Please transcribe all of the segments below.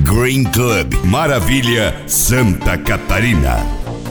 Green Club, Maravilha, Santa Catarina.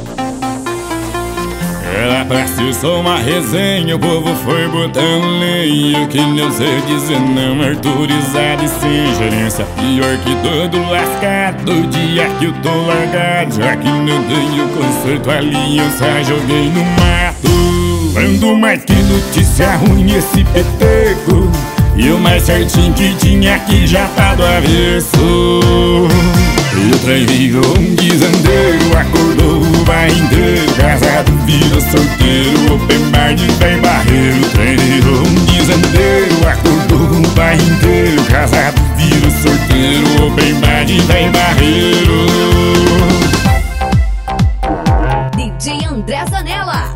Era pra ser só uma resenha, o povo foi botando lenha. Eu que não sei dizer não, autorizado e sem gerência. Pior que todo lascado, do dia que eu tô largado. Já que não tenho conserto, a aliança joguei no mato. Ando mais que notícia ruim esse peteco, e o mais certinho que tinha aqui já tá do avesso. Eu traí um desandeiro, acordou o bairro inteiro. Casado vira sorteiro, open bar de bem barreiro. Traíram um desandeiro, acordou o bairro inteiro. Casado vira sorteiro, open bar de bem barreiro. DJ André Zanella.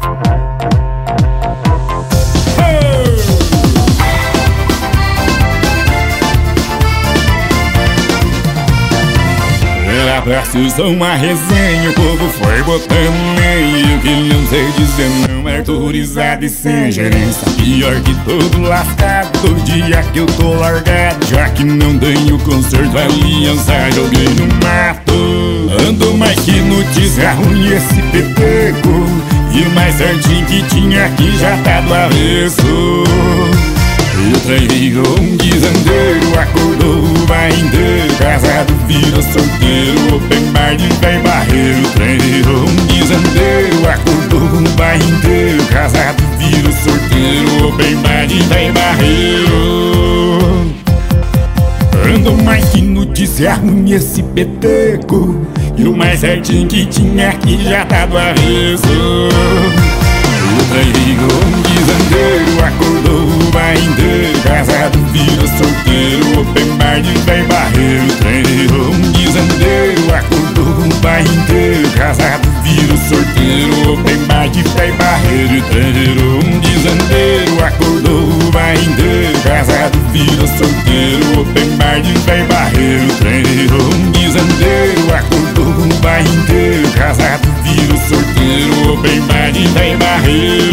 Era pra ser uma resenha, o povo foi botando lenha. Eu que não sei dizer não, autorizado e sem gerência. Pior que todo lascado, do dia que eu tô largado. Já que não tenho conserto, a aliança joguei no mato. Ando mais que notícia ruim esse peteco, e o mais certinho que tinha aqui já tá do avesso. Eu traí um desandeiro, acordou o bairro inteiro. Casado vira sorteiro, open bar de bem barreiro. Traíram um desandeiro, acordou o bairro inteiro. Casado vira sorteiro, open bar de bem barreiro. Ando mais que notícia ruim esse peteco, e o mais certinho que tinha aqui já tá do avesso. Eu traí um desandeiro, acordou o bairro inteiro. Casado vira sorteiro, open bar de bem barreiro. Traíram um desandeiro, acordou o bairro inteiro. Casado vira sorteiro, open bar de bem barreiro. Traíram um desandeiro, acordou o bairro inteiro. Casado vira sorteiro, open bar de bem barreiro. Traíram um desandeiro, acordou o bairro inteiro. Casado vira sorteiro, open bar de bem barreiro.